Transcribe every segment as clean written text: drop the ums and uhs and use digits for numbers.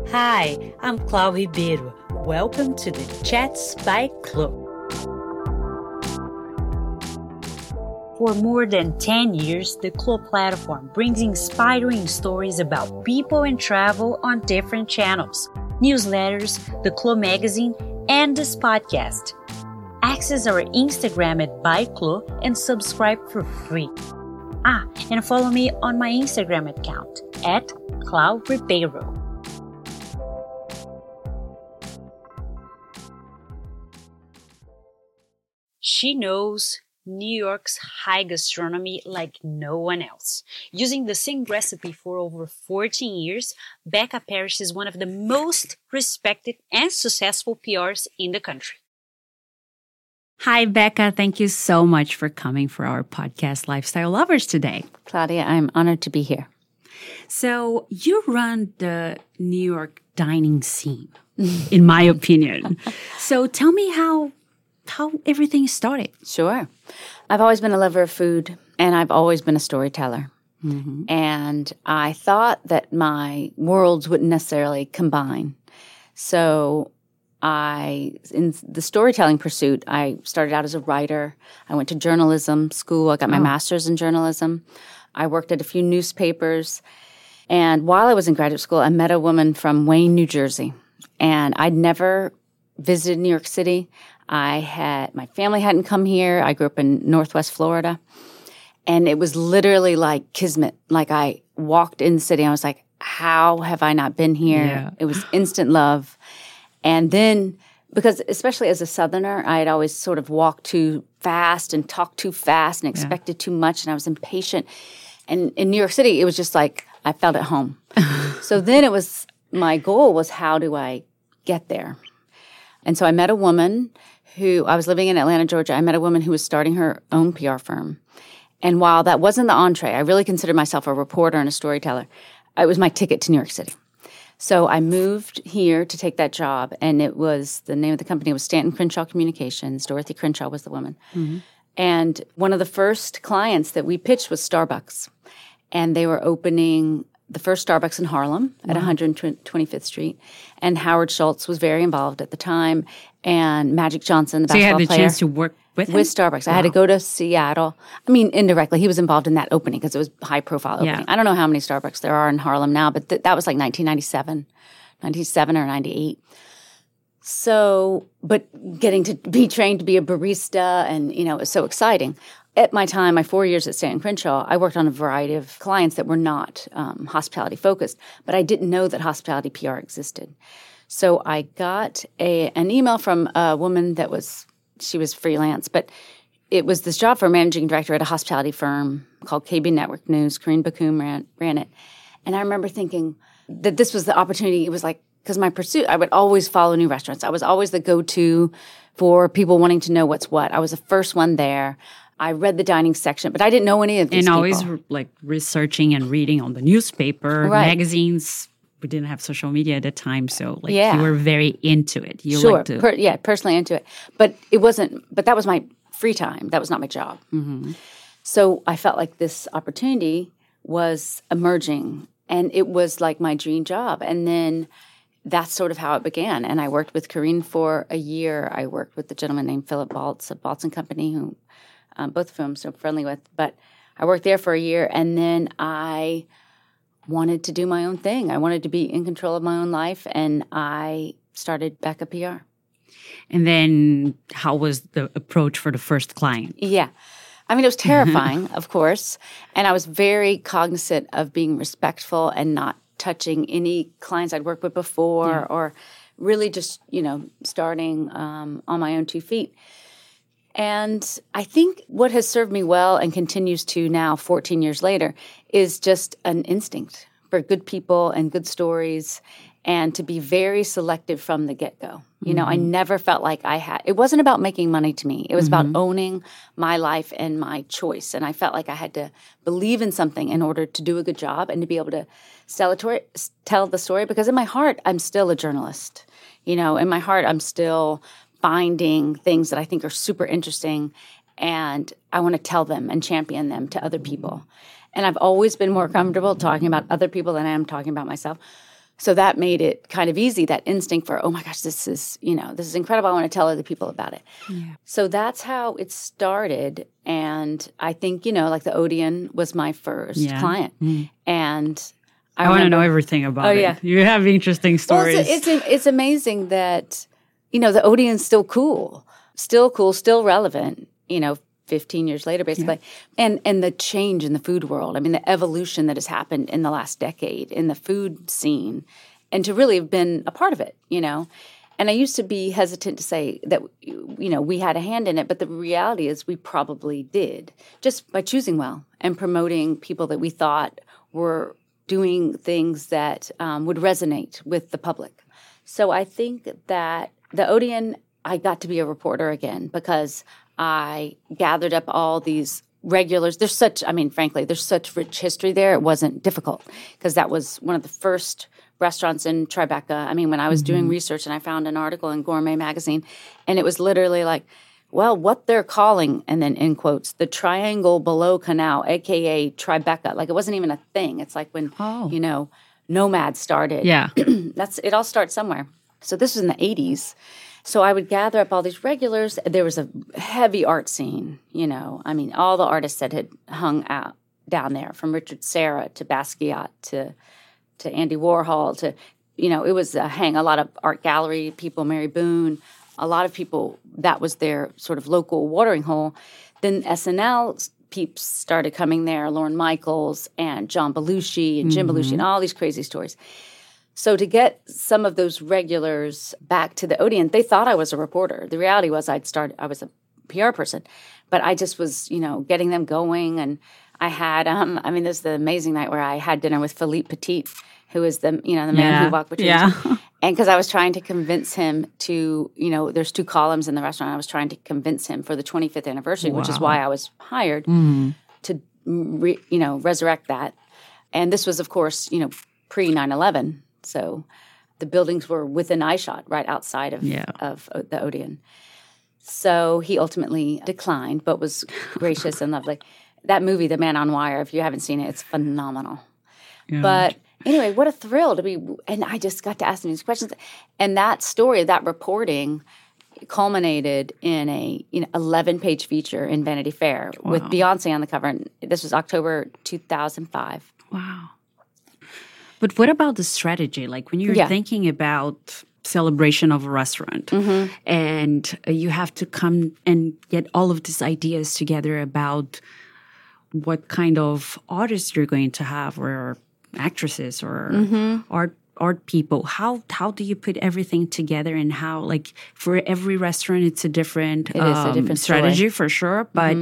Hi, I'm Clau Ribeiro. Welcome to the Chats by Clo. For more than 10 years, the Clo platform brings inspiring stories about people and travel on different channels, newsletters, the Clo magazine, and this podcast. Access our Instagram at ByClo and subscribe for free. And follow me on my Instagram account at Clau Ribeiro. She knows New York's high gastronomy like no one else. Using the same recipe for over 14 years, Becca Parrish is one of the most respected and successful PRs in the country. Hi, Becca. Thank you so much for coming for our podcast, Lifestyle Lovers, today. Claudia, I'm honored to be here. So you run the New York dining scene, in my opinion. So tell me how everything started. Sure. I've always been a lover of food, and I've always been a storyteller. Mm-hmm. And I thought that my worlds wouldn't necessarily combine. So in the storytelling pursuit, I started out as a writer. I went to journalism school. I got my master's in journalism. I worked at a few newspapers. And while I was in graduate school, I met a woman from Wayne, New Jersey. And I'd never visited New York City. My family hadn't come here. I grew up in Northwest Florida. And it was literally like kismet. Like I walked in the city and I was like, how have I not been here? Yeah. It was instant love. And then, because especially as a Southerner, I had always sort of walked too fast and talked too fast and expected too much. And I was impatient. And in New York City, it was just like I felt at home. So then my goal was, how do I get there? And so I met a woman I was living in Atlanta, Georgia. I met a woman who was starting her own PR firm. And while that wasn't the entree, I really considered myself a reporter and a storyteller. It was my ticket to New York City. So I moved here to take that job, and the name of the company was Stanton Crenshaw Communications. Dorothy Crenshaw was the woman. Mm-hmm. And one of the first clients that we pitched was Starbucks. And they were opening the first Starbucks in Harlem at 125th Street. And Howard Schultz was very involved at the time. And Magic Johnson, the basketball player. So you had the chance to work with him? With Starbucks. Wow. I had to go to Seattle. I mean, indirectly, he was involved in that opening because it was high-profile opening. Yeah. I don't know how many Starbucks there are in Harlem now, but that was like 1997 or 98. So, but getting to be trained to be a barista and, it was so exciting. At my time, my 4 years at Stanton Crenshaw, I worked on a variety of clients that were not hospitality-focused, but I didn't know that hospitality PR existed. So I got an email from a woman she was freelance, but it was this job for a managing director at a hospitality firm called KB Network News. Karine Bakum ran it. And I remember thinking that this was the opportunity. It was like, because my pursuit, I would always follow new restaurants. I was always the go-to for people wanting to know what's what. I was the first one there. I read the dining section, but I didn't know any of these people. And always like researching and reading on the newspaper, magazines. We didn't have social media at the time, so you were very into it. Personally into it. But it wasn't. But that was my free time. That was not my job. Mm-hmm. So I felt like this opportunity was emerging, and it was like my dream job. And then that's sort of how it began. And I worked with Karine for a year. I worked with a gentleman named Philip Baltz of Baltz & Company, who both of whom I'm so friendly with. But I worked there for a year, and then I wanted to do my own thing. I wanted to be in control of my own life, and I started Becca PR. And then how was the approach for the first client? Yeah. I mean, it was terrifying, of course, and I was very cognizant of being respectful and not touching any clients I'd worked with before or really just, starting on my own 2 feet. And I think what has served me well and continues to now, 14 years later, is just an instinct for good people and good stories, and to be very selective from the get-go. I never felt like it wasn't about making money to me. It was about owning my life and my choice. And I felt like I had to believe in something in order to do a good job and to be able to tell the story. Because in my heart, I'm still a journalist. In my heart, I'm still finding things that I think are super interesting, and I want to tell them and champion them to other people. And I've always been more comfortable talking about other people than I am talking about myself. So that made it kind of easy, that instinct for, oh my gosh, this is incredible. I want to tell other people about it. Yeah. So that's how it started. And I think, like the Odeon was my first client. Mm-hmm. And I want to know everything about it. Yeah. You have interesting stories. Well, it's amazing that, the Odeon's still cool, still relevant, 15 years later, basically. Yeah. And the change in the food world. I mean, the evolution that has happened in the last decade in the food scene, and to really have been a part of it, And I used to be hesitant to say that, we had a hand in it, but the reality is we probably did, just by choosing well and promoting people that we thought were doing things that would resonate with the public. So I think that the Odeon, I got to be a reporter again because I gathered up all these regulars. There's such rich history there. It wasn't difficult because that was one of the first restaurants in Tribeca. I mean, when I was doing research and I found an article in Gourmet magazine, and it was literally like, well, what they're calling, and then in quotes, the Triangle Below Canal, a.k.a. Tribeca. Like, it wasn't even a thing. It's like when, Nomad started. Yeah. It all starts somewhere. So this was in the 80s. So I would gather up all these regulars. There was a heavy art scene, all the artists that had hung out down there, from Richard Serra to Basquiat to Andy Warhol to, it was a lot of art gallery people, Mary Boone, a lot of people. That was their sort of local watering hole. Then SNL peeps started coming there, Lorne Michaels and John Belushi and Jim Belushi and all these crazy stories. So to get some of those regulars back to the Odeon, they thought I was a reporter. The reality was I was a PR person, but I just was, getting them going. And I had, this is the amazing night where I had dinner with Philippe Petit, who is the man who walked between us. And because I was trying to convince him to, there's 2 columns in the restaurant. I was trying to convince him for the 25th anniversary, which is why I was hired to, resurrect that. And this was, of course, pre 9/11. So the buildings were within eyeshot right outside of the Odeon. So he ultimately declined, but was gracious and lovely. That movie, The Man on Wire, if you haven't seen it, it's phenomenal. Yeah. But anyway, what a thrill to be. And I just got to ask him these questions. And that story, that reporting culminated in a 11-page feature in Vanity Fair with Beyonce on the cover. And this was October 2005. Wow. But what about the strategy? Like when you're thinking about celebration of a restaurant and you have to come and get all of these ideas together about what kind of artists you're going to have or actresses or art people. How do you put everything together, and how, like, for every restaurant it's a different strategy for sure, but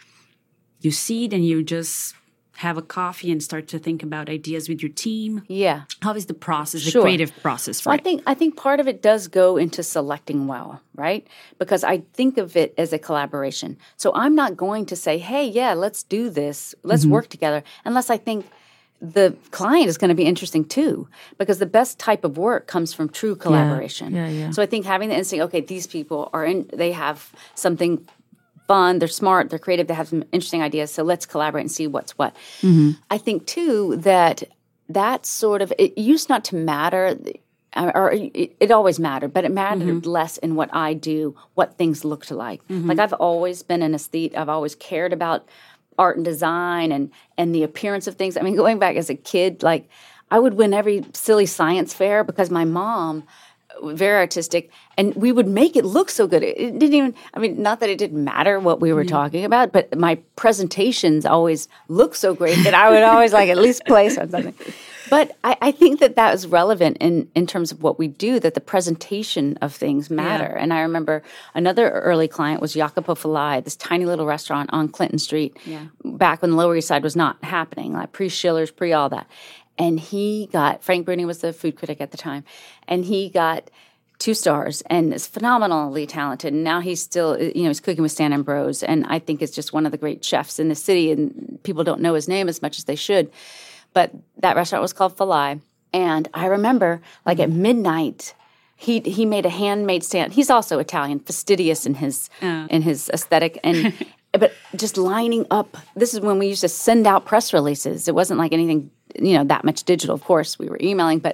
you see it and you just have a coffee and start to think about ideas with your team. Yeah. How is the process, the creative process? Right? Well, I think part of it does go into selecting well, right? Because I think of it as a collaboration. So I'm not going to say, hey, let's do this. Let's work together, unless I think the client is going to be interesting too, because the best type of work comes from true collaboration. Yeah. So I think having the instinct, okay, these people they have something fun, they're smart, they're creative, they have some interesting ideas, so let's collaborate and see what's what. I think, too, that sort of, it used not to matter, or it always mattered, but it mattered less in what I do, what things looked like. Like, I've always been an aesthete, I've always cared about art and design and the appearance of things. I mean, going back as a kid, like, I would win every silly science fair because my mom, very artistic, and we would make it look so good. It didn't even, not that it didn't matter what we were talking about, but my presentations always looked so great that I would always at least place on something. But I think that is relevant in terms of what we do, that the presentation of things matter. Yeah. And I remember another early client was Jacopo Falai, this tiny little restaurant on Clinton Street, back when the Lower East Side was not happening, like pre-Schiller's, pre-all that. And he got, Frank Bruni was the food critic at the time, and he got 2 stars and is phenomenally talented. And now he's still, he's cooking with Stan Ambrose, and I think is just one of the great chefs in the city, and people don't know his name as much as they should. But that restaurant was called Falai. And I remember, at midnight, he made a handmade stand. He's also Italian, fastidious in his aesthetic, and but just lining up. This is when we used to send out press releases. It wasn't like anything, that much digital. Of course, we were emailing, but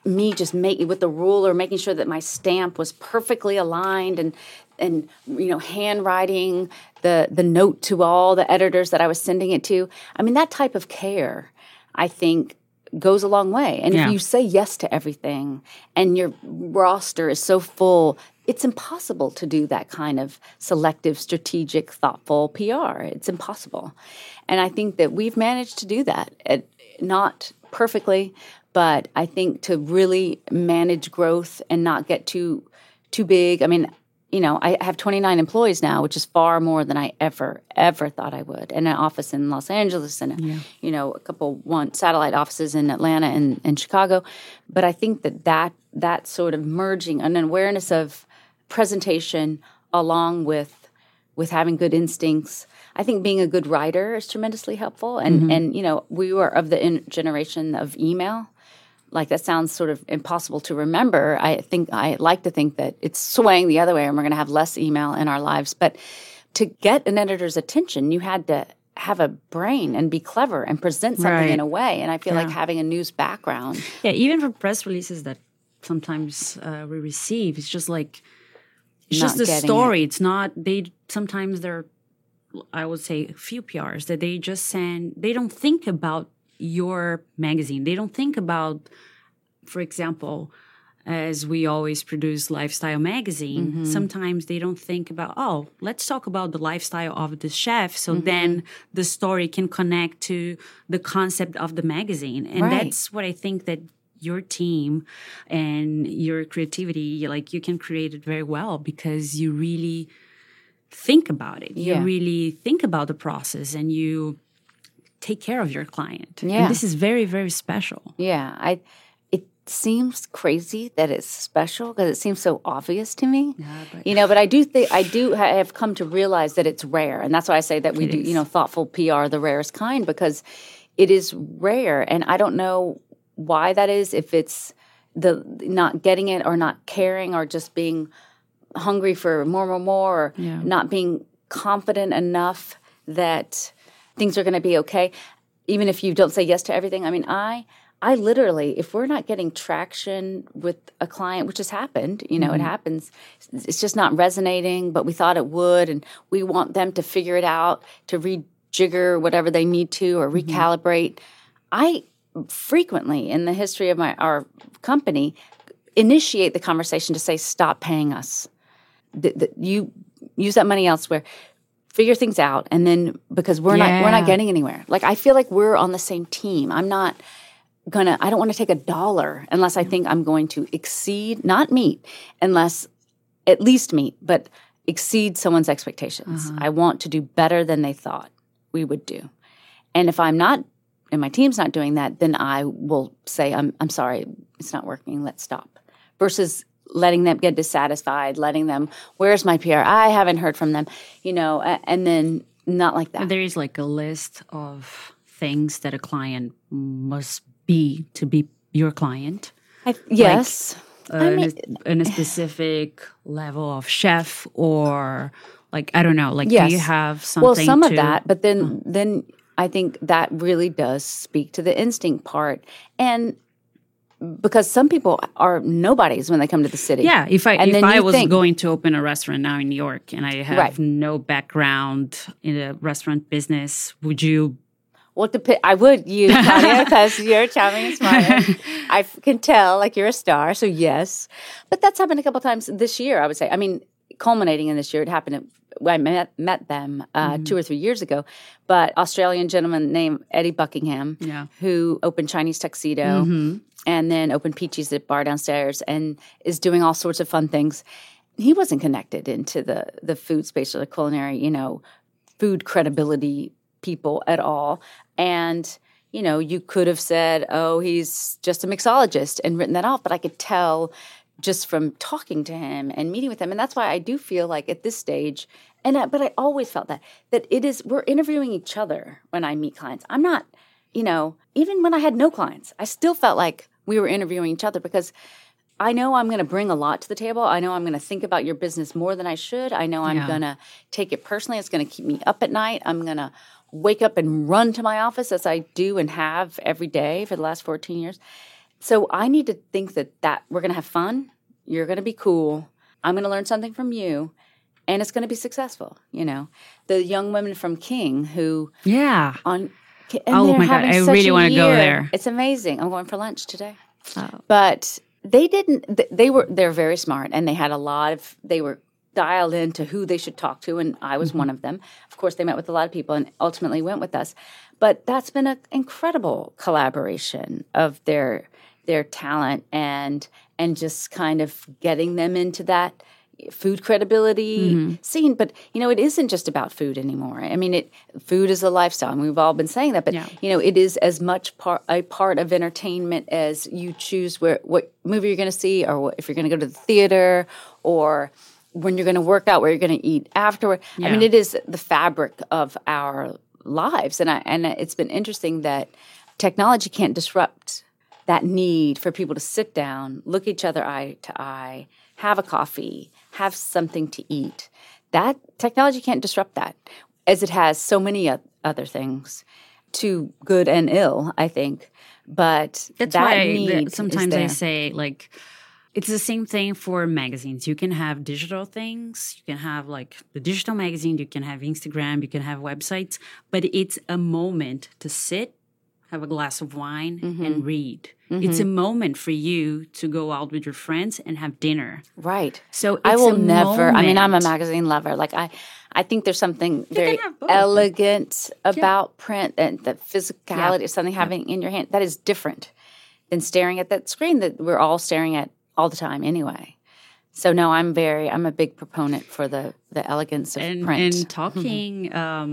me just making with the ruler, making sure that my stamp was perfectly aligned and handwriting the note to all the editors that I was sending it to. I mean, that type of care, I think, goes a long way. And if you say yes to everything and your roster is so full, it's impossible to do that kind of selective, strategic, thoughtful PR. It's impossible. And I think that we've managed to do that, not perfectly, but I think to really manage growth and not get too big. I mean, I have 29 employees now, which is far more than I ever thought I would. And an office in Los Angeles and, a couple satellite offices in Atlanta and Chicago. But I think that sort of merging an awareness of presentation along with having good instincts. I think being a good writer is tremendously helpful. And we were of the generation of email. Like, that sounds sort of impossible to remember. I like to think that it's swaying the other way and we're going to have less email in our lives. But to get an editor's attention, you had to have a brain and be clever and present something in a way. And I feel like having a news background. Yeah, even for press releases that sometimes we receive, it's just like, it's just the story. It's not, sometimes they're, I would say, a few PRs that they just send, they don't think about your magazine. They don't think about, for example, as we always produce lifestyle magazine, sometimes they don't think about, let's talk about the lifestyle of the chef. So then the story can connect to the concept of the magazine. And that's what I think that your team and your creativity, like, you can create it very well because you really think about it. You really think about the process and you take care of your client. Yeah. And this is very, very special. Yeah. It seems crazy that it's special because it seems so obvious to me. Yeah, but I do have come to realize that it's rare. And that's why I say that we do, thoughtful PR, the rarest kind, because it is rare. And I don't know why that is, if it's the not getting it or not caring or just being hungry for more, or not being confident enough that things are going to be okay, even if you don't say yes to everything. I mean, I literally, if we're not getting traction with a client, which has happened, it happens, it's just not resonating, but we thought it would, and we want them to figure it out, to rejigger whatever they need to or recalibrate. I frequently, in the history of our company, initiate the conversation to say, stop paying us. You use that money elsewhere. Figure things out, and then because we're not getting anywhere. Like, I feel like we're on the same team. I don't want to take $1 unless I think I'm going to exceed, not meet, unless at least meet, but exceed someone's expectations. I want to do better than they thought we would do. And if I'm not, and my team's not doing that, then I will say, I'm sorry, it's not working, let's stop. Versus letting them get dissatisfied, letting them, where's my PR? I haven't heard from them, and then not like that. There is like a list of things that a client must be to be your client. Yes. In a specific level of chef, or like, I don't know, like, do you have something? Well, some of that, but then I think that really does speak to the instinct part. And because some people are nobodies when they come to the city. Yeah, if I was going to open a restaurant now in New York and I have no background in the restaurant business, would you? Well, I would, Claudia, because you're charming and smart. I can tell, like, you're a star, so yes. But that's happened a couple times this year, I would say. I mean, culminating in this year, it happened I met them 2 or 3 years ago. But Australian gentleman named Eddie Buckingham, who opened Chinese Tuxedo and then opened Peachy's at bar downstairs and is doing all sorts of fun things. He wasn't connected into the food space or the culinary, food credibility people at all. And, you could have said, oh, he's just a mixologist and written that off. But I could tell just from talking to him and meeting with him. And that's why I do feel like at this stage, but I always felt that we're interviewing each other when I meet clients. I'm not, even when I had no clients, I still felt like we were interviewing each other because I know I'm going to bring a lot to the table. I know I'm going to think about your business more than I should. I know I'm going to take it personally. It's going to keep me up at night. I'm going to wake up and run to my office as I do and have every day for the last 14 years. So I need to think that we're going to have fun. You're going to be cool. I'm going to learn something from you. And it's going to be successful, The young women from King who... Yeah. Oh, my God. I really want to go there. It's amazing. I'm going for lunch today. Oh. But they're very smart, and they were dialed into who they should talk to, and I was one of them. Of course, they met with a lot of people and ultimately went with us. But that's been an incredible collaboration of their talent and just kind of getting them into that food credibility scene. But, it isn't just about food anymore. I mean, food is a lifestyle, and we've all been saying that. But, it is as much a part of entertainment as you choose what movie you're going to see, or if you're going to go to the theater, or when you're going to work out, where you're going to eat afterward. Yeah. I mean, it is the fabric of our lives. And it's been interesting that technology can't disrupt that need for people to sit down, look each other eye to eye, have a coffee, have something to eat. That technology can't disrupt that, as it has so many other things, to good and ill, I think. But that's that why need sometimes I say, like, it's the same thing for magazines. You can have digital things. You can have like the digital magazine. You can have Instagram. You can have websites. But it's a moment to sit, have a glass of wine, and read. It's a moment for you to go out with your friends and have dinner. Right. So I will never. I mean, I'm a magazine lover. Like I think there's something very elegant about print, and the physicality of something having in your hand that is different than staring at that screen that we're all staring at all the time anyway. So no, I'm a big proponent for the elegance of print. And talking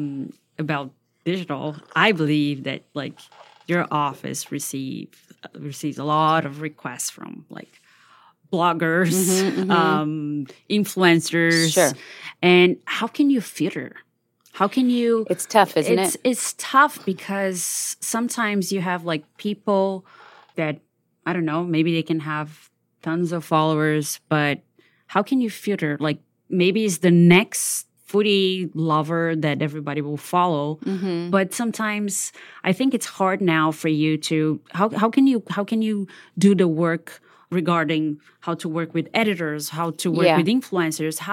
about digital, I believe that like your office receives a lot of requests from like bloggers, influencers. Sure. And how can you filter? How can you... It's tough, isn't it? It's tough because sometimes you have like people that, I don't know, maybe they can have tons of followers, but how can you filter? Like maybe it's the next foodie lover that everybody will follow, but sometimes I think it's hard now for you to how can you do the work regarding how to work with editors, how to work with influencers,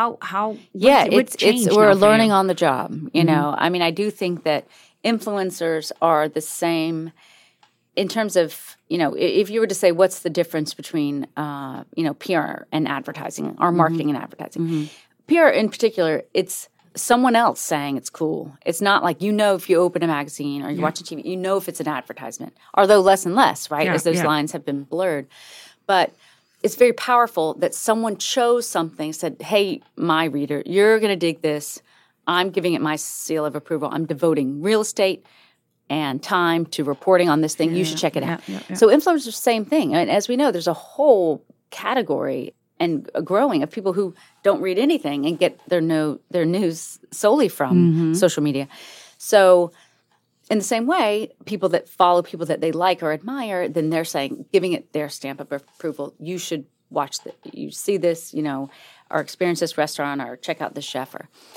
we're learning on the job. You know, I mean, I do think that influencers are the same. In terms of, if you were to say what's the difference between, PR and advertising or marketing and advertising, PR in particular, it's someone else saying it's cool. It's not like, if you open a magazine or you're watching TV, if it's an advertisement, although less and less, right, as those lines have been blurred. But it's very powerful that someone chose something, said, hey, my reader, you're going to dig this. I'm giving it my seal of approval. I'm devoting real estate and time to reporting on this thing. You should check it out. So influencers are the same thing. And as we know, there's a whole category and a growing of people who don't read anything and get their news solely from social media. So in the same way, people that follow people that they like or admire, then they're saying, giving it their stamp of approval. You should watch you see this, or experience this restaurant or check out this chef.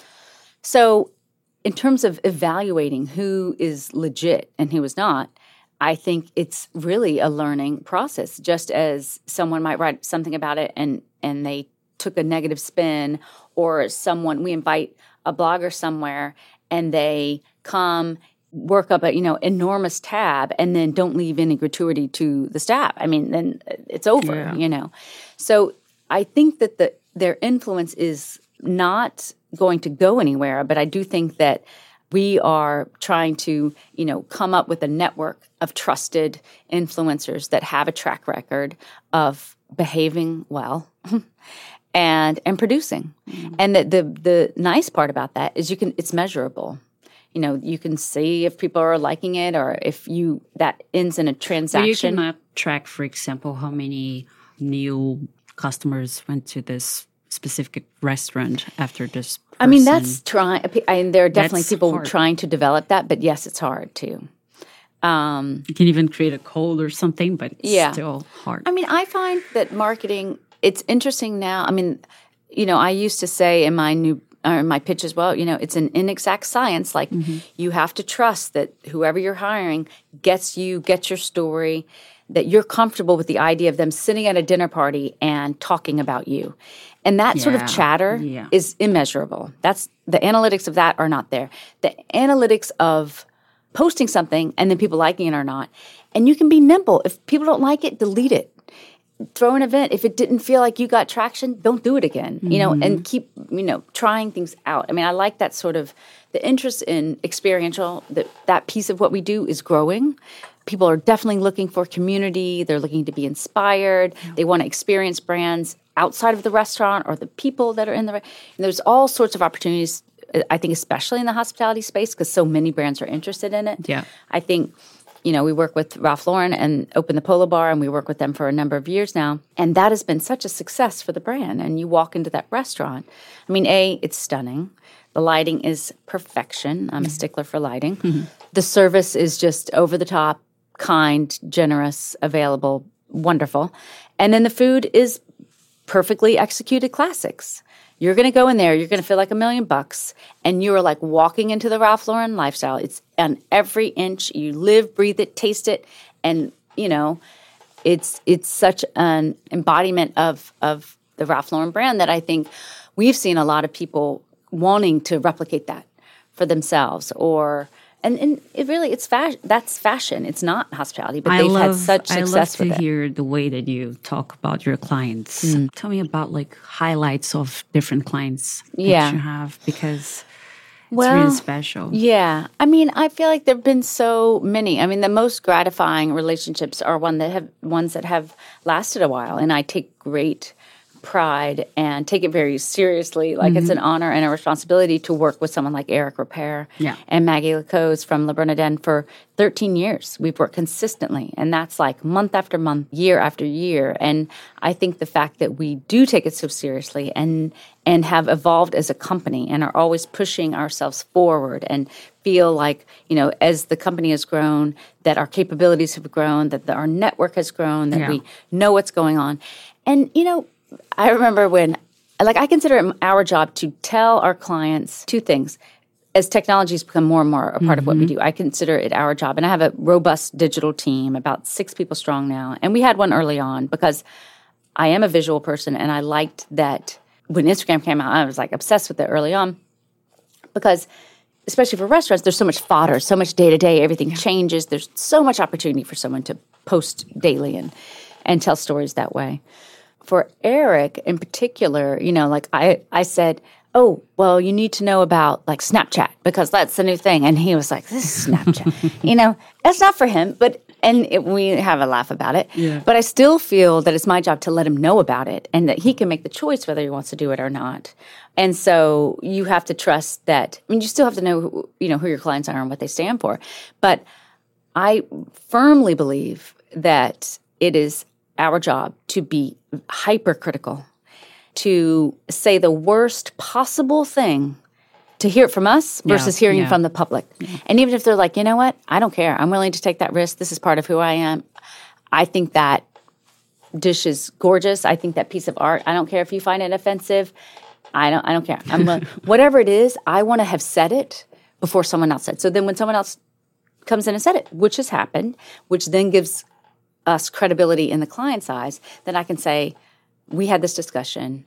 So in terms of evaluating who is legit and who is not, I think it's really a learning process. Just as someone might write something about it and they took a negative spin, or we invite a blogger somewhere and they come work up a enormous tab and then don't leave any gratuity to the staff. I mean, then it's over. So I think that their influence is not going to go anywhere, but I do think that we are trying to, come up with a network of trusted influencers that have a track record of behaving well and producing. And the nice part about that is it's measurable. You can see if people are liking it or if that ends in a transaction. So you can track, for example, how many new customers went to this specific restaurant after this person. I mean, that's trying. There are definitely people trying to develop that, but yes, it's hard too. You can even create a code or something, but it's still hard. I mean, I find that marketing, it's interesting now. I mean, I used to say in my pitch as well, it's an inexact science. Like you have to trust that whoever you're hiring gets your story, that you're comfortable with the idea of them sitting at a dinner party and talking about you. And that sort of chatter is immeasurable. The analytics of that are not there. The analytics of posting something and then people liking it or not. And you can be nimble. If people don't like it, delete it. Throw an event. If it didn't feel like you got traction, don't do it again, and keep, trying things out. I mean, I like that sort of the interest in experiential, that piece of what we do is growing. People are definitely looking for community. They're looking to be inspired. Yeah. They want to experience brands outside of the restaurant or the people that are in the restaurant. And there's all sorts of opportunities, I think, especially in the hospitality space because so many brands are interested in it. Yeah. I think, we work with Ralph Lauren and open the Polo Bar, and we work with them for a number of years now. And that has been such a success for the brand. And you walk into that restaurant. I mean, it's stunning. The lighting is perfection. I'm a stickler for lighting. Mm-hmm. The service is just over the top, kind, generous, available, wonderful. And then the food is perfectly executed classics. You're going to go in there, you're going to feel like $1 million, and you are like walking into the Ralph Lauren lifestyle. It's on every inch. You live, breathe it, taste it, and it's such an embodiment of the Ralph Lauren brand that I think we've seen a lot of people wanting to replicate that for themselves and it really, it's fashion. That's fashion. It's not hospitality, but they've had such success with it. I love to hear the way that you talk about your clients. Tell me about highlights of different clients that you have because it's really special. Yeah. I mean, I feel like there have been so many. I mean, the most gratifying relationships are ones that have lasted a while, and I take great pride and take it very seriously. It's an honor and a responsibility to work with someone like Eric Ripert and Maggie Lacoste from Le Bernardin for 13 years. We've worked consistently, and that's month after month, year after year. And I think the fact that we do take it so seriously and have evolved as a company and are always pushing ourselves forward and feel like, as the company has grown, that our capabilities have grown, that our network has grown, that we know what's going on. And, I remember when, I consider it our job to tell our clients two things. As technology has become more and more a part of what we do, I consider it our job. And I have a robust digital team, about 6 people strong now. And we had one early on because I am a visual person, and I liked that when Instagram came out, I was obsessed with it early on because especially for restaurants, there's so much fodder, so much day-to-day, everything changes. There's so much opportunity for someone to post daily and tell stories that way. For Eric in particular, I said, oh, well, you need to know about Snapchat because that's the new thing. And he was like, this is Snapchat. That's not for him, we have a laugh about it. Yeah. But I still feel that it's my job to let him know about it and that he can make the choice whether he wants to do it or not. And so you have to trust that. I mean, you still have to know, who your clients are and what they stand for. But I firmly believe that it is our job to be hypercritical, to say the worst possible thing, to hear it from us versus hearing it from the public. Yeah. And even if they're like, you know what, I don't care. I'm willing to take that risk. This is part of who I am. I think that dish is gorgeous. I think that piece of art, I don't care if you find it offensive. I don't care. Whatever it is, I want to have said it before someone else said it. So then when someone else comes in and said it, which has happened, which then gives us credibility in the client's eyes, then I can say, we had this discussion.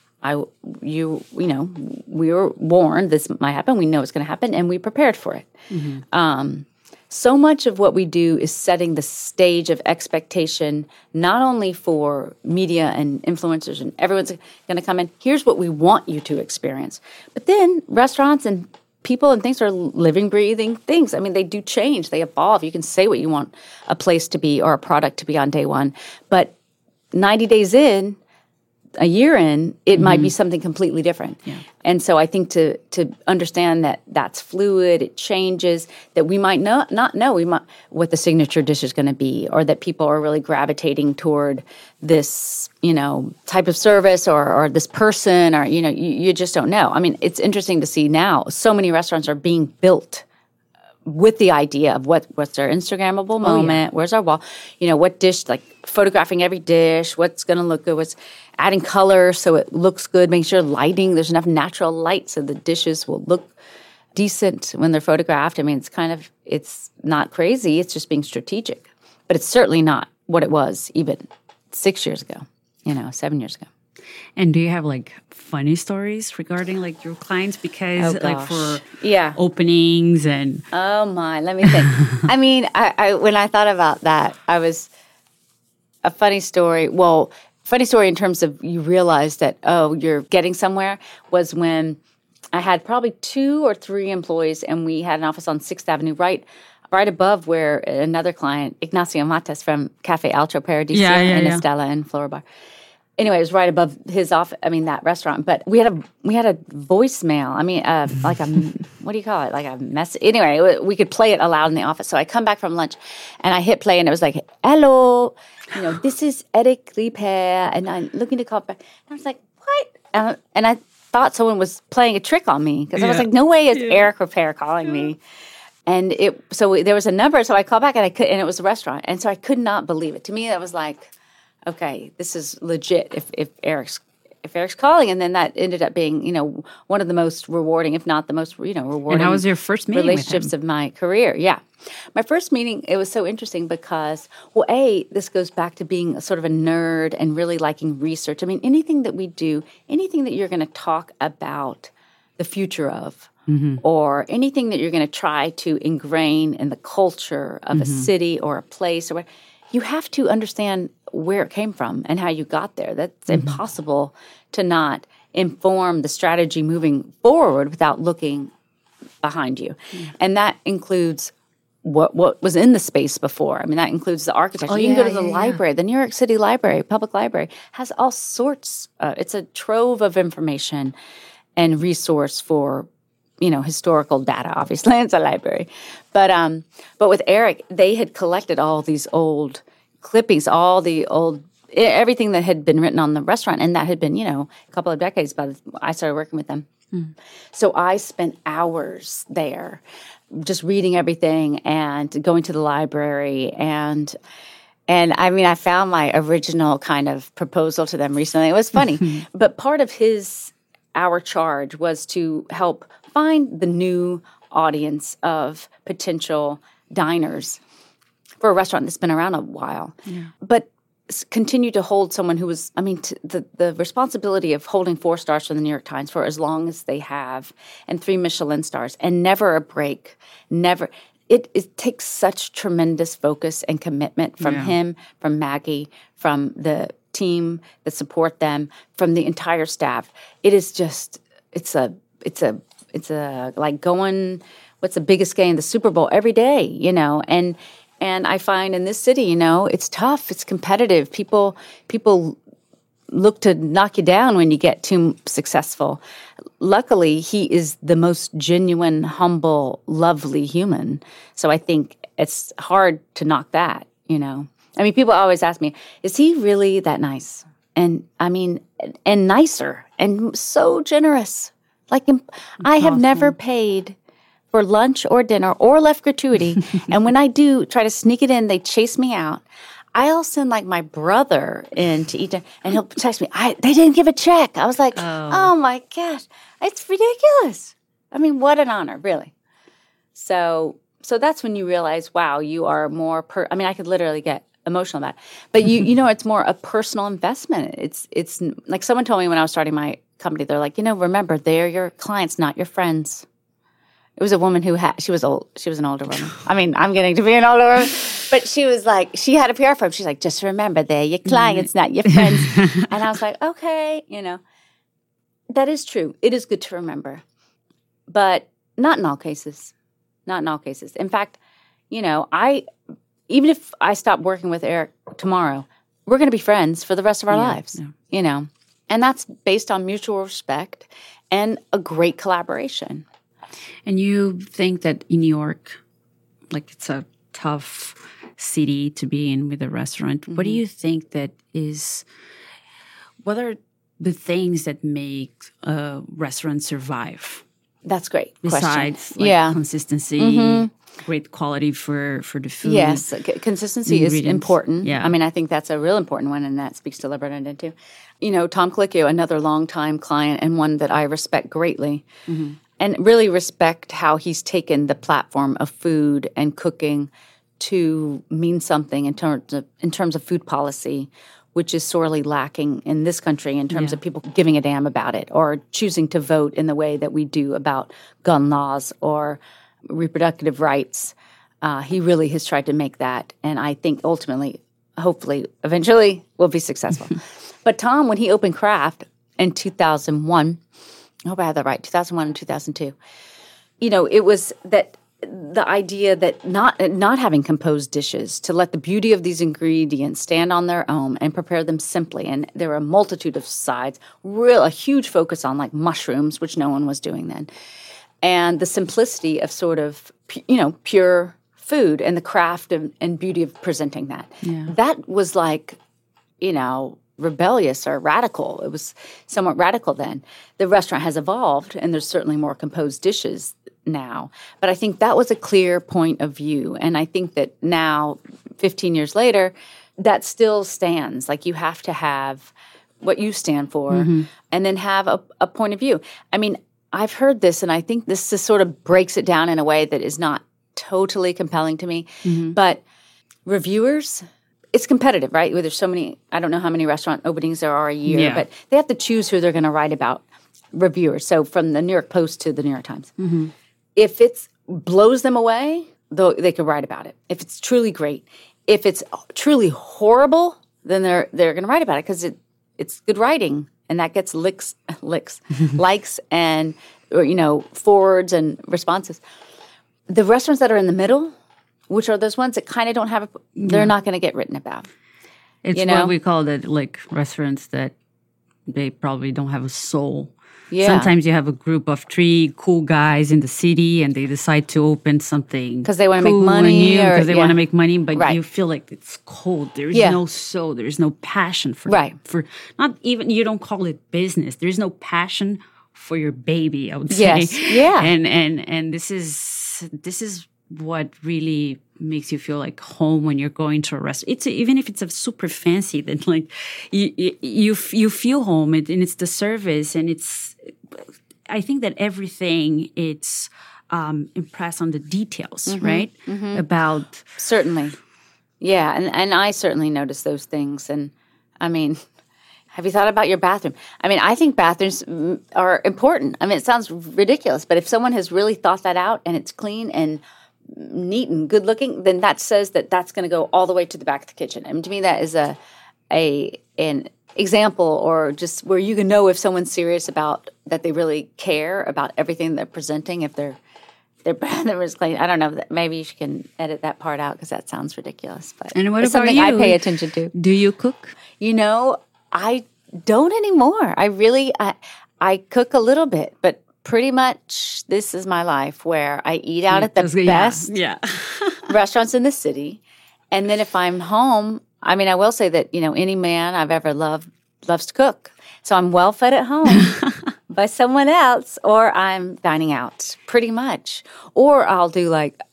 We were warned this might happen. We know it's going to happen, and we prepared for it. Mm-hmm. So much of what we do is setting the stage of expectation, not only for media and influencers and everyone's going to come in. Here's what we want you to experience. But then restaurants and people and things are living, breathing things. I mean, they do change. They evolve. You can say what you want a place to be or a product to be on day one. But 90 days in, a year in, it might be something completely different. Yeah. And so I think to understand that that's fluid, it changes, that we might not know what the signature dish is going to be, or that people are really gravitating toward this, type of service or this person, or, you just don't know. I mean, it's interesting to see now so many restaurants are being built with the idea of what's their Instagrammable moment, where's our wall, what dish, photographing every dish, what's going to look good, what's adding color so it looks good, making sure lighting, there's enough natural light so the dishes will look decent when they're photographed. I mean, it's not crazy, it's just being strategic. But it's certainly not what it was even 6 years ago, 7 years ago. And do you have like funny stories regarding like your clients? Because like for openings and oh my, let me think. I mean, I when I thought about that, I was a funny story. Well, funny story in terms of you realize that you're getting somewhere was when I had probably 2 or 3 employees, and we had an office on 6th Avenue, right above where another client, Ignacio Matas from Cafe Altro Paradiso and Estella and Flora Bar. Anyway, it was right above his office. I mean, that restaurant. But we had a voicemail. I mean, like a what do you call it? Like a mess. Anyway, we could play it aloud in the office. So I come back from lunch, and I hit play, and it was like, "Hello, this is Eric Ripper, and I'm looking to call back." And I was like, "What?" And I thought someone was playing a trick on me because I was like, "No way is Eric Ripper calling me." And so there was a number, so I called back, and it was a restaurant, and so I could not believe it. To me, that was like, okay, this is legit. If Eric's calling, and then that ended up being, one of the most rewarding, if not the most, rewarding. And how was your first meeting relationships with him? Of my career? Yeah, my first meeting, it was so interesting because, well, this goes back to being sort of a nerd and really liking research. I mean, anything that we do, anything that you're going to talk about the future of, or anything that you're going to try to ingrain in the culture of a city or a place, or you have to understand where it came from and how you got there. That's impossible to not inform the strategy moving forward without looking behind you. And that includes what was in the space before. I mean, that includes the architecture. You can go to the library. The New York City Library, Public Library, has all sorts. It's a trove of information and resource for historical data. Obviously, it's a library. But with Eric, they had collected all these old clippings, all the old, everything that had been written on the restaurant, and that had been, a couple of decades by the I started working with them. So I spent hours there just reading everything and going to the library and I mean, I found my original kind of proposal to them recently. It was funny. But part of our charge was to help find the new audience of potential diners for a restaurant that's been around a while. Yeah. But continue to hold someone who was, the responsibility of holding 4 stars from the New York Times for as long as they have, and 3 Michelin stars, and never a break, never. It takes such tremendous focus and commitment from him, from Maggie, from the team that support them, from the entire staff. It is just, it's a like going, what's the biggest game? The Super Bowl every day, and I find in this city, it's tough, it's competitive. People look to knock you down when you get too successful. Luckily, he is the most genuine, humble, lovely human. So I think it's hard to knock that, people always ask me, is he really that nice? And and nicer and so generous. Like, I have never paid for lunch or dinner or left gratuity. And when I do try to sneak it in, they chase me out. I'll send like my brother in to eat, and he'll text me, they didn't give a check. I was like, oh my gosh, it's ridiculous. I mean, what an honor, really. So that's when you realize, wow, you are more, I could literally get emotional about it. But it's more a personal investment. It's like someone told me when I was starting my company, they're like, remember, they're your clients, not your friends. It was a woman she was old. She was an older woman. I'm getting to be an older woman. But she was like, she had a PR firm. She's like, just remember, they're your clients, not your friends. And I was like, okay, that is true. It is good to remember. But not in all cases. Not in all cases. In fact, even if I stop working with Eric tomorrow, we're going to be friends for the rest of our lives, And that's based on mutual respect and a great collaboration. And you think that in New York, like, it's a tough city to be in with a restaurant. What do you think what are the things that make a restaurant survive? That's great. Besides consistency, great quality for the food. Yes, consistency is important. Yeah. I think that's a real important one, and that speaks to La Bernardin too. Tom Colicchio, another longtime client and one that I respect greatly, and really respect how he's taken the platform of food and cooking to mean something in terms of food policy, which is sorely lacking in this country in terms of people giving a damn about it or choosing to vote in the way that we do about gun laws or reproductive rights. He really has tried to make that, and I think ultimately, hopefully, eventually, will be successful. But Tom, when he opened Kraft in 2001, I hope I have that right, 2001 and 2002, it was that the idea that not having composed dishes, to let the beauty of these ingredients stand on their own and prepare them simply. And there were a multitude of sides, a huge focus on like mushrooms, which no one was doing then. And the simplicity of sort of, pure food and the craft and beauty of presenting that. Yeah. That was like, rebellious or radical. It was somewhat radical then. The restaurant has evolved, and there's certainly more composed dishes now. But I think that was a clear point of view. And I think that now, 15 years later, that still stands. Like you have to have what you stand for and then have a point of view. I mean, I've heard this, and I think this just sort of breaks it down in a way that is not totally compelling to me. But reviewers, it's competitive, right? There's so many, I don't know how many restaurant openings there are a year, but they have to choose who they're going to write about, reviewers. So from the New York Post to the New York Times. If it blows them away, they could write about it. If it's truly great. If it's truly horrible, then they're going to write about it because it's good writing, and that gets likes and forwards and responses. The restaurants that are in the middle, which are those ones that kind of don't have they're not going to get written about. It's what we call it, like restaurants that they probably don't have a soul. Yeah. Sometimes you have a group of 3 cool guys in the city, and they decide to open something because they want to make money, because they want to make money. But you feel like it's cold. There's no soul. There's no passion for not even, you don't call it business. There's no passion for your baby, I would say. Yes. Yeah. And this is what really makes you feel like home when you're going to a restaurant. It's even if it's a super fancy, then like you feel home, and it's the service, and it's. I think that everything it's impressed on the details, right? About certainly, yeah, and I certainly notice those things, and I mean. Have you thought about your bathroom? I mean, I think bathrooms are important. I mean, it sounds ridiculous, but if someone has really thought that out and it's clean and neat and good looking, then that says that that's going to go all the way to the back of the kitchen. I mean, to me, that is an example, or just where you can know if someone's serious about that they really care about everything they're presenting. If their bathroom is clean, I don't know. Maybe you can edit that part out because that sounds ridiculous. But and what it's about something you? I pay attention to. Do you cook? I don't anymore. I cook a little bit, but pretty much this is my life where I eat out at the best restaurants in the city. And then if I'm home, I mean, I will say that, any man I've ever loved loves to cook. So I'm well fed at home by someone else, or I'm dining out pretty much. Or I'll do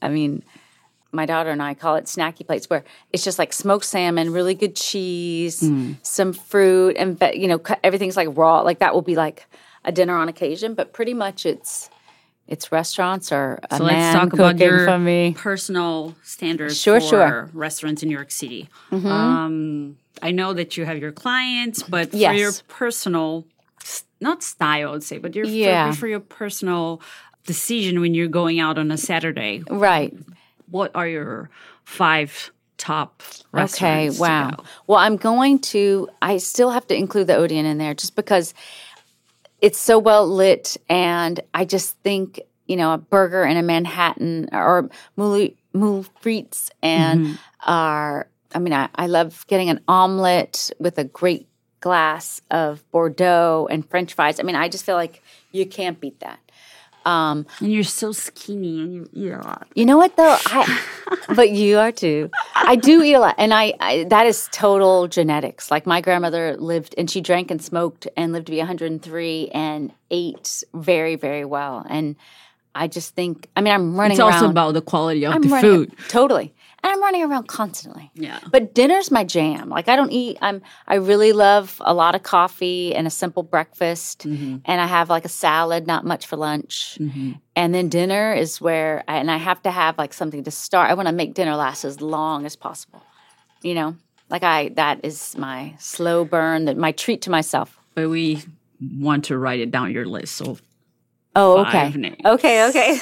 my daughter and I call it snacky plates, where it's just like smoked salmon, really good cheese, some fruit, and everything's like raw. Like that will be like a dinner on occasion, but pretty much it's restaurants or a man cooking for me. So let's talk about your personal standards for restaurants in New York City. I know that you have your clients, but for your personal, not style, I would say, but for your personal decision when you're going out on a Saturday, right? What are your 5 top restaurants? Okay, wow. Well, I still have to include the Odeon in there just because it's so well lit, and I just think, a burger in a Manhattan or moule frites and I love getting an omelet with a great glass of Bordeaux and French fries. I mean, I just feel like you can't beat that. And you're so skinny and you eat a lot. You know what, though? But you are too. I do eat a lot. And I that is total genetics. Like my grandmother lived, and she drank and smoked and lived to be 103 and ate very, very well. And I just think, I'm running around. It's also about the quality of the food. Totally. And I'm running around constantly. Yeah. But dinner's my jam. Like I don't eat. I really love a lot of coffee and a simple breakfast. And I have like a salad, not much for lunch. And then dinner is where, I have to have like something to start. I want to make dinner last as long as possible. You know, like that is my slow burn, my treat to myself. But we want to write it down your list. So okay. 5 names. Okay.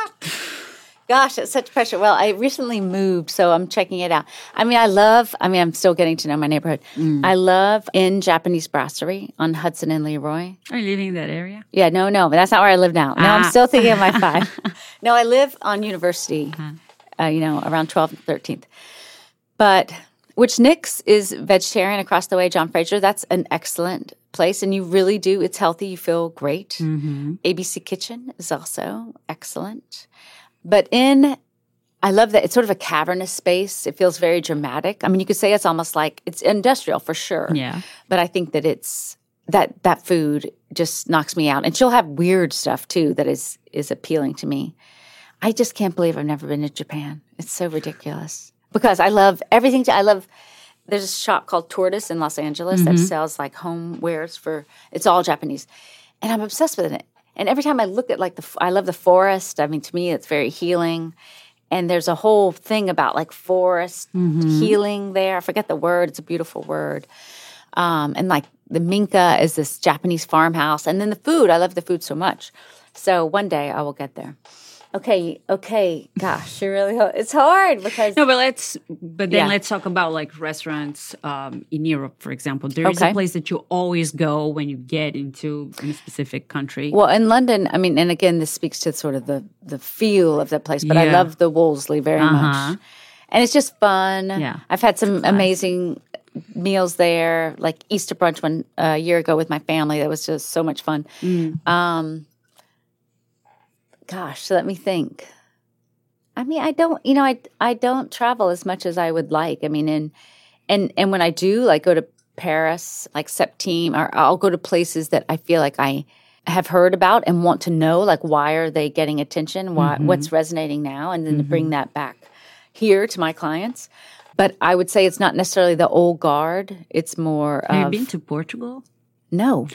Gosh, it's such pressure. Well, I recently moved, so I'm checking it out. I'm still getting to know my neighborhood. I love In Japanese Brasserie on Hudson and Leroy. Are you living in that area? Yeah, no, but that's not where I live now. No, I'm still thinking of my 5. No, I live on University, around 12th and 13th. But, which Nick's is vegetarian across the way, John Fraser. That's an excellent place, and you really do. It's healthy. You feel great. ABC Kitchen is also excellent. But I love that it's sort of a cavernous space. It feels very dramatic. I mean, you could say it's almost like it's industrial for sure. Yeah. But I think that it's that food just knocks me out. And she'll have weird stuff too that is appealing to me. I just can't believe I've never been to Japan. It's so ridiculous. Because I love everything. There's a shop called Tortoise in Los Angeles that sells like homewares it's all Japanese. And I'm obsessed with it. And every time I look at I love the forest. I mean, to me, it's very healing. And there's a whole thing about like forest healing there. I forget the word. It's a beautiful word. And like the Minka is this Japanese farmhouse. And then the food. I love the food so much. So one day I will get there. Okay. Gosh, it's hard because But then let's talk about like restaurants in Europe, for example. There is a place that you always go when you get into a specific country. Well, in London, I mean, and again, this speaks to sort of the feel of that place. But I love the Wolseley very much, and it's just fun. Yeah, I've had some amazing meals there, like Easter brunch a year ago with my family. That was just so much fun. Gosh, let me think. I mean, I don't travel as much as I would like. I mean, and when I do, like go to Paris, like Septime, or I'll go to places that I feel like I have heard about and want to know, like why are they getting attention? What's resonating now? And then to bring that back here to my clients. But I would say it's not necessarily the old guard. It's more Have you been to Portugal? No.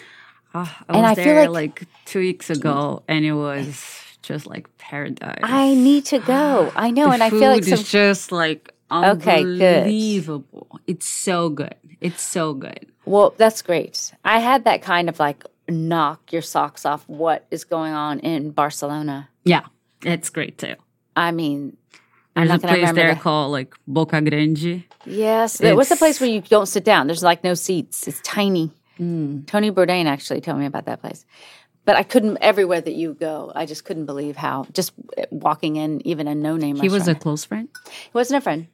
I feel like 2 weeks ago, and it was just like paradise. I need to go. I know, and I feel like it's just like unbelievable. Good. It's so good. It's so good. Well, that's great. I had that kind of like knock your socks off what is going on in Barcelona. Yeah, it's great too. I mean, there's a place there called like Boca Grande. Yes, what's the place where you don't sit down? There's like no seats. It's tiny. Tony Bourdain actually told me about that place. But I couldn't, everywhere that you go, I just couldn't believe how, just walking in even a no-name restaurant. He was a close friend? He wasn't a friend.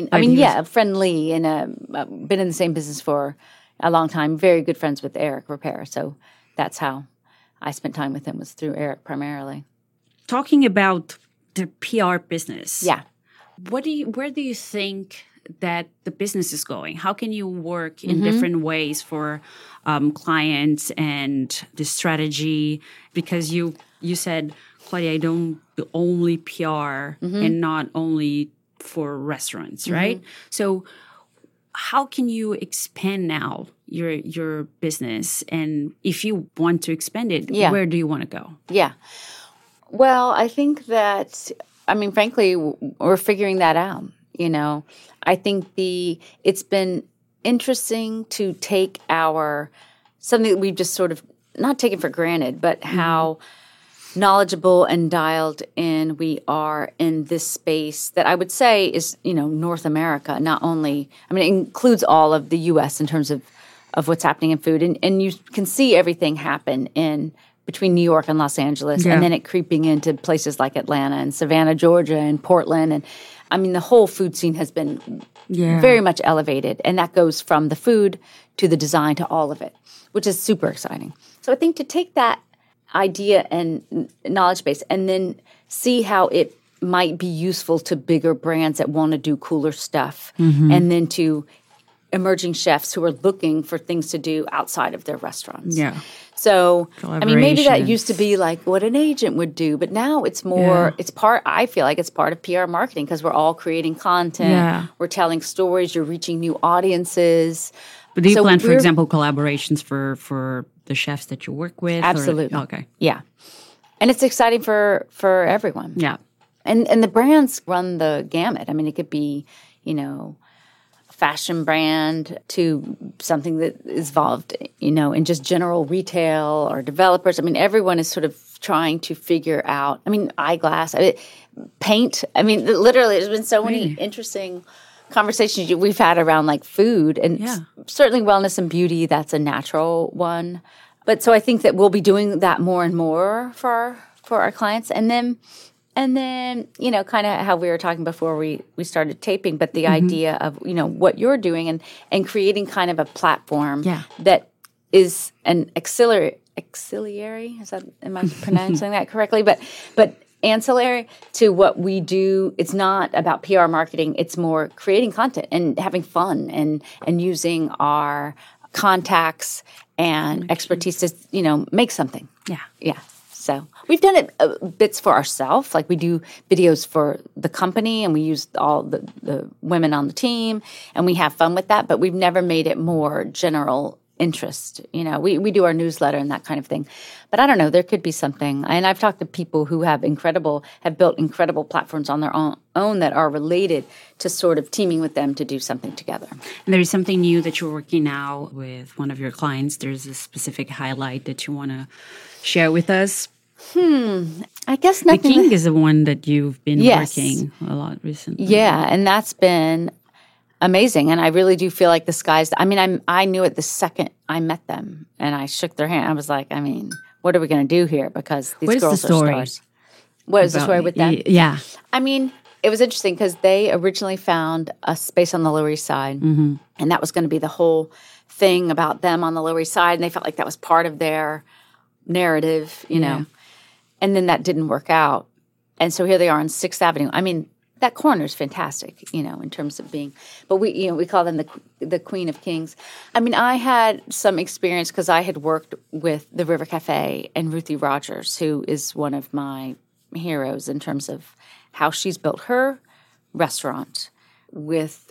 Friendly, and been in the same business for a long time. Very good friends with Eric Ripert. So that's how I spent time with him, was through Eric primarily. Talking about the PR business. Yeah. Where do you think that the business is going? How can you work in different ways for clients and the strategy? Because you said, Claudia, I don't do only PR and not only for restaurants, right? So how can you expand now your business? And if you want to expand it, where do you want to go? Yeah. Well, I think that, frankly, we're figuring that out. You know, I think it's been interesting to take something that we've just sort of not taken for granted, but how knowledgeable and dialed in we are in this space that I would say is, North America, not only, it includes all of the U.S. in terms of what's happening in food. And you can see everything happen between New York and Los Angeles, and then it creeping into places like Atlanta and Savannah, Georgia, and Portland. And the whole food scene has been very much elevated. And that goes from the food to the design to all of it, which is super exciting. So I think to take that idea and knowledge base and then see how it might be useful to bigger brands that want to do cooler stuff, and then to emerging chefs who are looking for things to do outside of their restaurants. Yeah. So, I mean, maybe that used to be like what an agent would do, but now it's more, I feel like it's part of PR marketing because we're all creating content, we're telling stories, you're reaching new audiences. But do you plan, for example, collaborations for the chefs that you work with? Absolutely. Okay. Yeah. And it's exciting for everyone. Yeah. And the brands run the gamut. I mean, it could be, fashion brand to something that is involved, in just general retail or developers. I mean, everyone is sort of trying to figure out, eyeglass, paint. I mean, literally, there's been so many interesting conversations we've had around like food and certainly wellness and beauty. That's a natural one. But so I think that we'll be doing that more and more for our clients. And then, kind of how we were talking before we started taping, but the idea of, what you're doing and creating kind of a platform that is an auxiliary, am I pronouncing that correctly? But ancillary to what we do. It's not about PR marketing. It's more creating content and having fun and using our contacts and expertise to, make something. Yeah. Yeah. So we've done it bits for ourselves. Like we do videos for the company and we use all the women on the team and we have fun with that, but we've never made it more general interest. We do our newsletter and that kind of thing. But I don't know, there could be something. And I've talked to people who have built incredible platforms on their own that are related to sort of teaming with them to do something together. And there is something new that you're working now with one of your clients. There's a specific highlight that you want to share with us. I guess nothing. The King is the one that you've been working a lot recently. Yeah, and that's been amazing. And I really do feel like the skies. I knew it the second I met them and I shook their hand. I was like, what are we going to do here? Because these girls are stars. What is the story with them? Yeah. It was interesting because they originally found a space on the Lower East Side, and that was going to be the whole thing about them on the Lower East Side. And they felt like that was part of their narrative, know. And then that didn't work out. And so here they are on 6th Avenue. That corner is fantastic, in terms of being, but we call them the Queen of Kings. I had some experience because I had worked with the River Cafe and Ruthie Rogers, who is one of my heroes in terms of how she's built her restaurant with,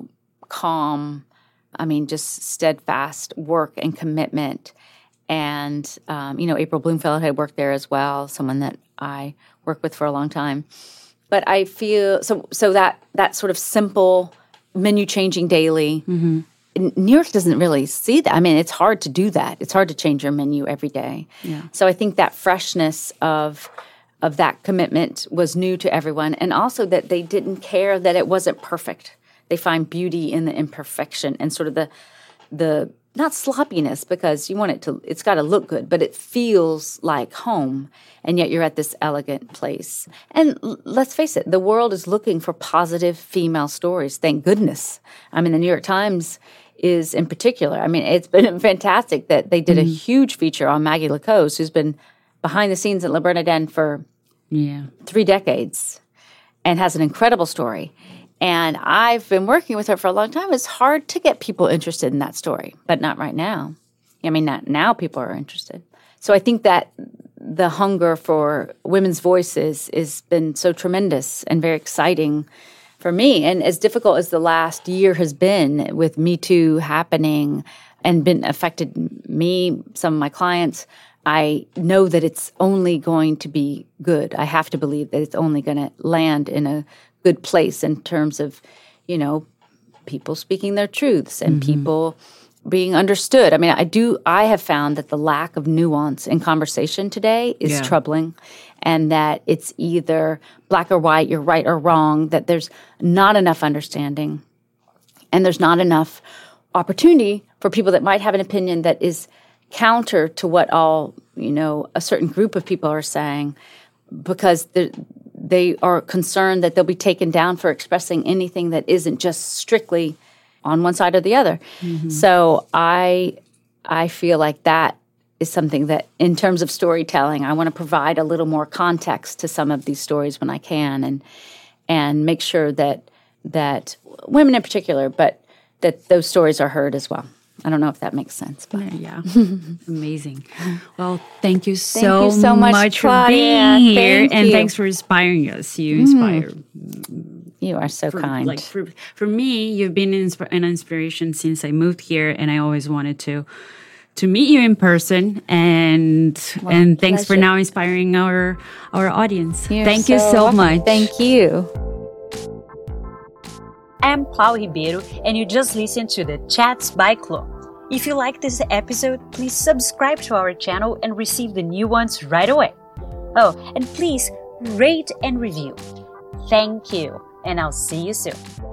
calm, just steadfast work and commitment. And, April Bloomfield had worked there as well, someone that I worked with for a long time. But I feel so that sort of simple menu changing daily. New York doesn't really see that. It's hard to do that. It's hard to change your menu every day. Yeah. So I think that freshness of that commitment was new to everyone, and also that they didn't care that it wasn't perfect. They find beauty in the imperfection and sort of the not sloppiness, because it's got to look good, but it feels like home, and yet you're at this elegant place. And let's face it, the world is looking for positive female stories. Thank goodness. The New York Times is in particular. It's been fantastic that they did a huge feature on Maggie Lacoste, who's been behind the scenes at Le Bernardin for 3 decades and has an incredible story. And I've been working with her for a long time. It's hard to get people interested in that story, but not right now. Not now people are interested. So I think that the hunger for women's voices has been so tremendous and very exciting for me. And as difficult as the last year has been with Me Too happening and been affected me, some of my clients, I know that it's only going to be good. I have to believe that it's only going to land in a good place in terms of, people speaking their truths and people being understood. I have found that the lack of nuance in conversation today is troubling, and that it's either black or white, you're right or wrong, that there's not enough understanding and there's not enough opportunity for people that might have an opinion that is counter to what a certain group of people are saying, because they are concerned that they'll be taken down for expressing anything that isn't just strictly on one side or the other. So I feel like that is something that, in terms of storytelling, I want to provide a little more context to some of these stories when I can, and make sure that women in particular, but that those stories are heard as well. I don't know if that makes sense. But. Yeah. Amazing. Well, thank you so much for Claudia. being here. Thank and you. thanks for inspiring us. You inspire. You are so kind. Like for me, you've been an inspiration since I moved here, and I always wanted to meet you in person. And thanks for now inspiring our audience. Thank you so much. Thank you. I'm Clau Ribeiro, and you just listened to the Chats by Clo. If you like this episode, please subscribe to our channel and receive the new ones right away. Oh, and please rate and review. Thank you, and I'll see you soon.